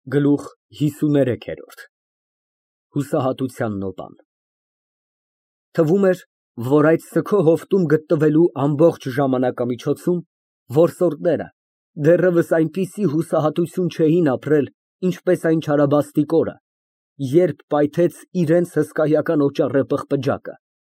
Գլուխ 53 Հուսահատության նոպան Թվում էր, որ այդ սգո հովտում գտնվելու ամբողջ ժամանակամիջոցում որսորդները դեռևս այնպիսի հուսահատություն չէին ապրել, ինչպես այն չարաբաստիկ օրը, երբ պայթեց իրենց հսկայական օճառե պղպջակը։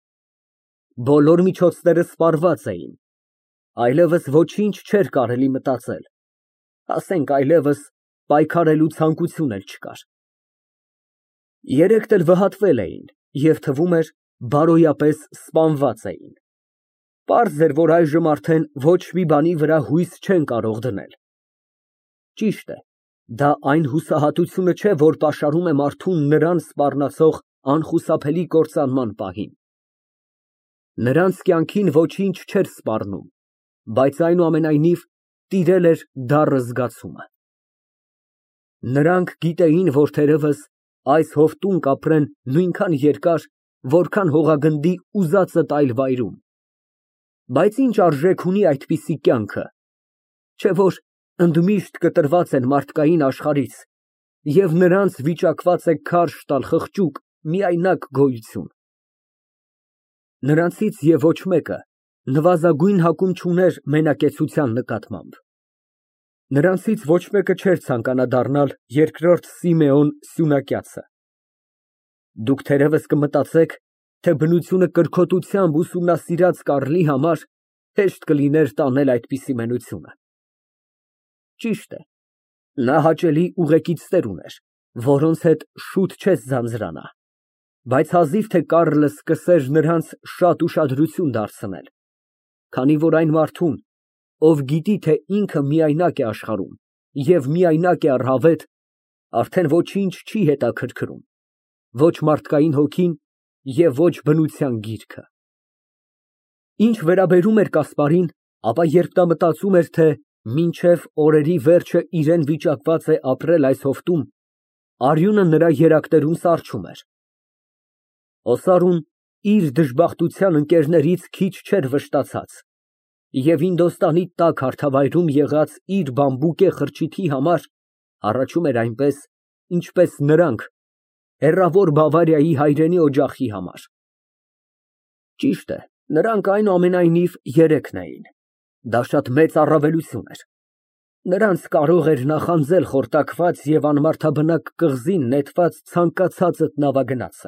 Բոլոր միջոցները սպառված էին, այլևս ոչինչ չէր կարելի մտածել, ասենք այլևս պայքարելու ցանկություն էլ չկար։ Երեքն էլ վհատվել էին և թվում էր բարոյապես սպանված էին։ Պարզ էր, որ այժմ արդեն ոչ մի բանի վրա հույս չեն կարող դնել։ Ճիշտ է, դա այն հուսահատությունը չէ, որ պաշարում է մարդուն նրան սպառնացող անխուսափելի կործանման պահին։ Նրանց կյանքին ոչինչ չէր սպառնում, բայց այնուամենայնիվ տիրել էր դառը զգացումը։ Նրանք գիտեին, որ թերևս այս հովտում կապրեն նույնքան երկար, որքան հողագնդի ուզածդ այլ վայրում։ Բայց ինչ արժեք ունի այդպիսի կյանքը, չէ՞ որ ընդմիշտ կտրված են մարդկային աշխարհից, և նրանց վիճակված է քարշ տալ խղճուկ, միայնակ գոյություն։ Նրանցից և ոչ մեկը նվազագույն հակում չուներ մենակեցության նկատմամբ։ Նրանցից ոչ մեկը չէր ցանկանա դառնալ երկրորդ Սիմեոն Սյունակյացը։ Դուք թերևս կմտածեք, թե բնությունը կրքոտությամբ ուսումնասիրած կառլի համար հեշտ կլիներ տանել այդպիսի մենությունը։ Ճիշտ է, նա հաճելի ուղեկիցներ ուներ, որոնց հետ շուտ չես ձանձրանա, բայց հազիվ թե կառլը սկսեր նրանց շատ ուշադրություն դարձնել, քանի որ այն մարդուն, ով գիտի, թե ինքը միայնակ է աշխարհում և միայնակ է առհավետ, արդեն ոչինչ չի հետաքրքրում, ոչ մարդկային հոգին և ոչ բնության գիրքը։ Ինչ վերաբերում էր Կասպարին, ապա երբ նա մտածում էր, թե մինչև օրերի վերջը իրեն վիճակված է ապրել այս հովտում, արյունը նրա երակներում սառչում էր։ Օսարուն իր դժբախտության ընկերներից քիչ չէր վշտացած և Ինդոստանի տաք հարթավայրում եղած իր բամբուկե խրճիթի համար հառաչում էր այնպես, ինչպես նրանք հեռավոր Բավարիայի հայրենի օջախի համար։ Ճիշտ է, նրանք այնուամենայնիվ երեքն էին։ Դա շատ մեծ առավելություն էր։ Նրանց կարող էր նախանձել խորտակված և անմարդաբնակ կղզին նետված ցանկացածդ նավագնացը։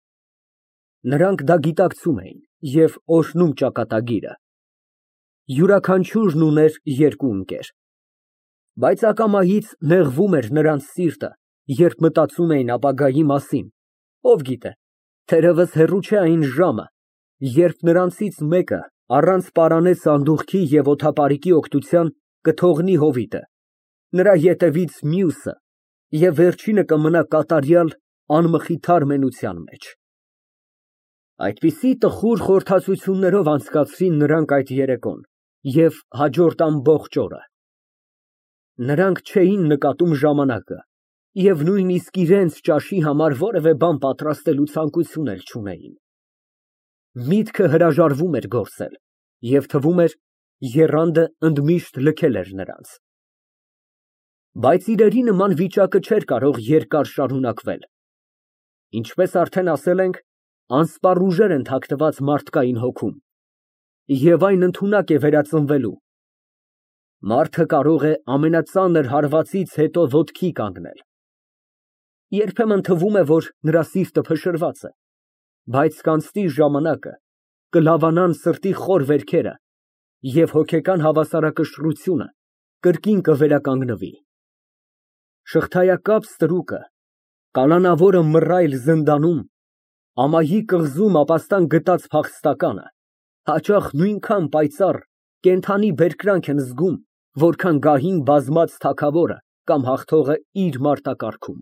Նրանք դա գիտակցում էին և օրհնում ճակատագիրը։ Յուրաքանչյուրն ուներ երկու ընկեր։ Բայց ակամայից նեղվում էր նրանց սիրտը, երբ մտածում էին ապագայի մասին, ով գիտե, թերևս հեռու չէ այն ժամը, երբ նրանցից մեկը առանց պարանե սանդուղքի և օդապարիկի օգնության կթողնի հովիտը, նրա ետևից մյուսը, և վերջինը կմնա կատարյալ անմխիթար մենության մեջ։ Այդպիսի տխուր խորհրդածություններով անցկացրին նրանք այդ երեկոն և հաջորդ ամբողջ օրը։ Նրանք չէին նկատում ժամանակը և նույնիսկ իրենց ճաշի համար որևէ բան պատրաստելու ցանկություն էլ չունեին։ Միտքը հրաժարվում էր գործել և թվում էր եռանդը ընդմիշտ լքել էր նրանց։ Բայց իրերի նման վիճակը չէր կարող երկար շարունակվել։ Ինչպես արդեն ասել ենք, անսպառ ուժեր են թաքնված մարդկային հոգում, և այն ընդունակ է վերածնվելու։ Մարդը կարող է ամենածանր հարվածից հետո ոտքի կանգնել։ Երբեմն թվում է, որ նրա սիրտը փշրված է, բայց կանցնի ժամանակը, կլավանան սրտի խոր վերքերը, և հոգեկան հավասարակշռությունը կրկին կվերականգնվի։ Շղթայակապ ստրուկը, կալանավորը մռայլ զնդանում, ամայի կղզում ապաստան գտած փախստականը հաճախ նույնքան պայծառ, կենդանի բերկրանք են զգում, որքան գահին բազմած թագավորը կամ հաղթողը իր մարտակառքում։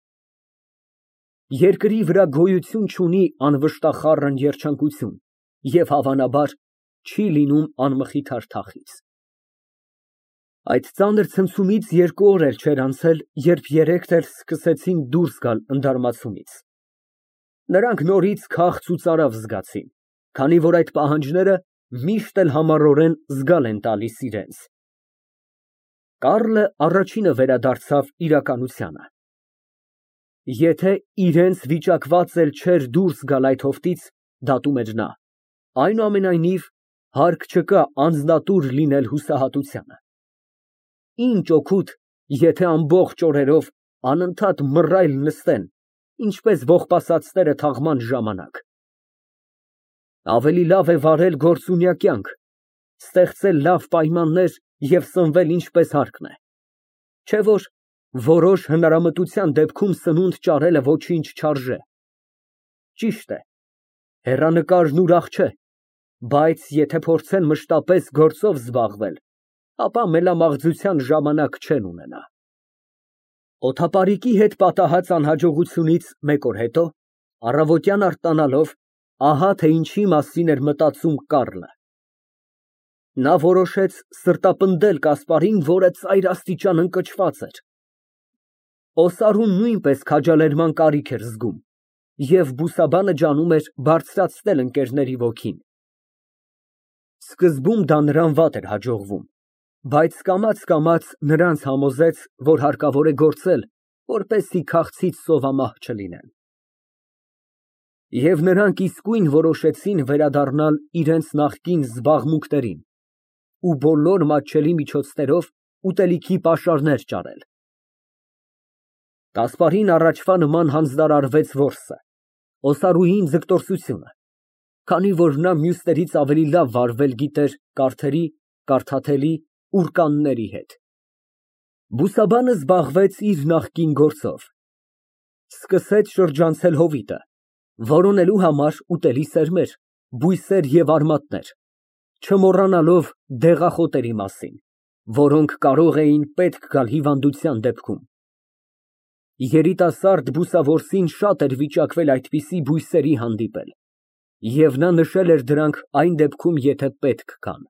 Երկրի վրա գոյություն չունի անվշտախառն երջանկություն և հավանաբար չի լինում անմխիթար թախիծ։ Այդ ծանր ցնցումից 2 օր էլ չէր անցել, երբ երեքն էլ սկսեցին դուրս գալ ընդարմացումից։ Նրանք նորից քաղց ու ծարավ զգացին, քանի որ այդ պահանջները միշտ էլ համառորեն զգալ են տալիս իրենց։ Կառլը առաջինը վերադարձավ իրականությանը։ Եթե իրենց վիճակված էլ չէր դուրս գալ այդ հովտից, դատում էր նա, այնուամենայնիվ հարկ չկա անձնատուր լինել հուսահատությանը։ Ինչ օգուտ, եթե ամբողջ օրերով անընդհատ մռայլ նստեն, ինչպես ողբասացները թաղման ժամանակ։ Ավելի լավ է վարել գործունյա կյանք, ստեղծել լավ պայմաններ և սնվել ինչպես հարկն է, չէ որ որոշ հնարամտության դեպքում սնունդ ճարելը ոչինչ չարժե։ Ճիշտ է, հեռանկարն ուրախ չէ, բայց եթե փորձեն մշտապես գործով զբաղվել, ապա մելամաղձության ժամանակ չեն ունենա։ Օդապարիկի հետ պատահած անհաջողությունից մեկ օր հետո, առավոտյան արտանալով, ահա թե ինչի մասին էր մտածում Կառլը։ Նա որոշեց սրտապնդել Կասպարին, որը ծայրաստիճան ընկճված էր։ Օսարուն նույնպես քաջալերման կարիք էր զգում, և բուսաբանը ջանում էր բարձրացնել ընկերների ոգին։ Սկզբում դա նրան վատ էր հաջողվում, բայց կամաց նրանց համոզեց, որ հարկավոր է գործել, որպեսզի քաղցից սովամահ չլինեն։ Եվ նրանք իսկույն որոշեցին վերադառնալ իրենց նախկին զբաղմունքներին ու բոլոր մատչելի միջոցներով ուտելիքի պաշարներ ճարել։ Կասպարին առաջվա նման հանձնարարվեց որսը, Օսարուին ձգտորսությունը, քանի որ նա մյուսներից ավելի լավ վարվել գիտեր կարթերի, կարդաթելի, ուռկանների հետ։ Բուսաբանը զբաղվեց իր նախկին գործով։ Սկսեց շրջանցել հովիտը, որոնելու համար ուտելի սերմեր, բույսեր և արմատներ, չմոռանալով դեղախոտերի մասին, որոնք կարող էին պետք գալ հիվանդության դեպքում։ Երիտասարդ բուսավորսին շատ էր վիճակվել այդպիսի բույսերի հանդիպել, և նա նշել էր դրանք այն դեպքում, եթե պետք գան։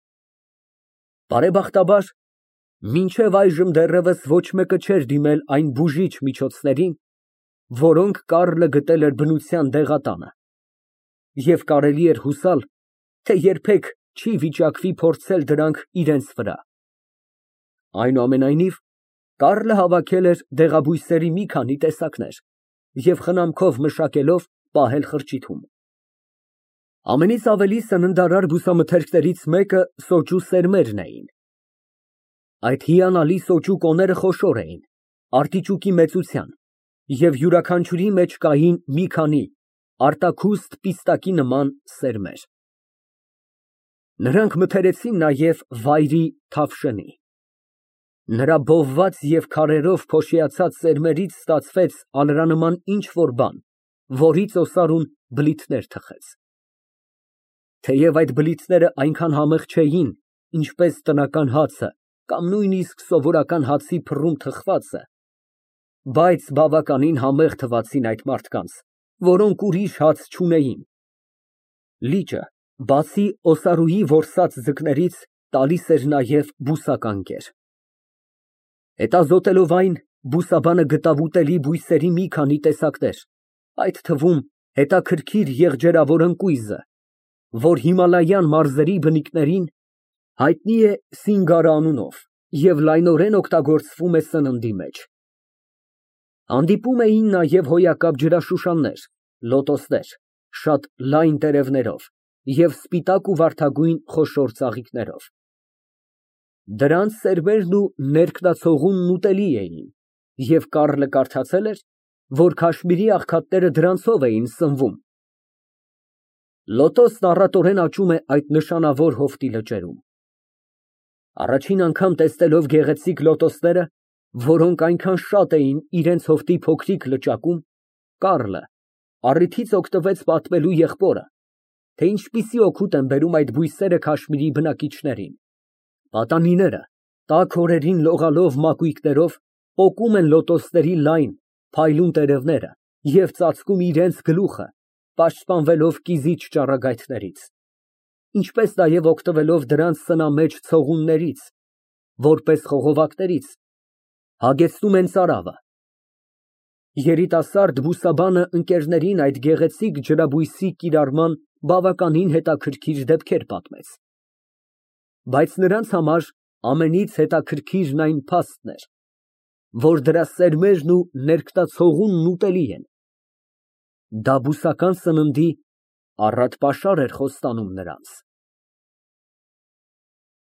Բարեբախտաբար, մինչև այժմ դեռևս ոչ մեկը չէր դիմել այն բուժիչ միջոցներին, որոնք Կառլը գտել էր բնության դեղատանը, և կարելի էր հուսալ, թե երբեք չի վիճակվի փորձել դրանք իրենց վրա։ Այնուամենայնիվ, Կառլը հավաքել էր դեղաբույսերի մի քանի տեսակներ և խնամքով մշակելով պահել խրճիթում։ Ամենից ավելի սննդարար բուսամթերքներից մեկը սոճու սերմերն էին։ Այդ հիանալի սոճու կոները խոշոր էին, արտիճուկի մեծության, և յուրաքանչյուրի մեջ կային մի քանի արտաքուստ պիստակի նման սերմեր։ Նրանք մթերեցին նաև վայրի թավշնի։ Նրա բովված և քարերով փոշիացած սերմերից ստացվեց ալրանման ինչ֊որ բան, որից Օսարուն բլիթներ թխեց։ Թեև այդ բլիթները այնքան համեղ չէին, ինչպես տնական հացը կամ նույնիսկ սովորական հացի փռում թխվածը, բայց բավականին համեղ թվացին այդ մարդկանց, որոնք ուրիշ հաց չունեին։ Լիճը, բացի Օսարուի որսած ձկներից, տալիս էր նաև բուսական կեր։ Հետազոտելով այն, բուսաբանը գտավ ուտելի բույսերի մի քանի տեսակներ, այդ թվում հետաքրքիր եղջերավոր ընկույզը, որ Հիմալայան մարզերի բնիկներին հայտնի է Սինգարա անունով և լայնորեն օգտագործվում է սննդի մեջ։ Հանդիպում էին նաև հոյակապ ջրաշուշաններ, լոտոսներ, շատ լայն տերևներով և սպիտակ ու վարդագույն խոշոր ծաղիկներով։ Դրանց սերմերն ու ներքնացողունն ուտելի էին, և Կառլը կարդացել էր, որ Քաշմիրի աղքատները դրանցով էին սնվում։ Լոտոսն առատորեն աճում է այդ նշանավոր հովտի լճերում։ Առաջին անգամ տեսնելով գեղեցիկ լոտոսները, որոնք այնքան շատ էին իրենց հովտի փոքրիկ լճակում, Կառլը առիթից օգտվեց պատմելու եղբորը, թե ինչպիսի օգուտ են բերում այդ բույսերը Քաշմիրի բնակիչներին։ Պատանիները տաք օրերին լողալով մակույկներով պոկում են լոտոսների լայն, փայլուն տերևները և ծածկում իրենց գլուխը, պաշտպանվելով կիզիչ ճառագայթներից, ինչպես նաև օգտվելով դրանց սնամեջ ցողուններից, որպես խողովակներից, հագեցնում են ծարավը։ Երիտասարդ բուսաբանը ընկերներին այդ գեղեցիկ ջրաբույսի կիրառման բավականին հետաքրքիր դեպքեր պատմեց։ Բայց նրանց համար Ամենից հետաքրքիրն այն փաստն էր, որ դրա սերմերն ու ներկտացողունն ուտելի են։ Դա բուսական սննդի առատ պաշար էր խոստանում նրանց։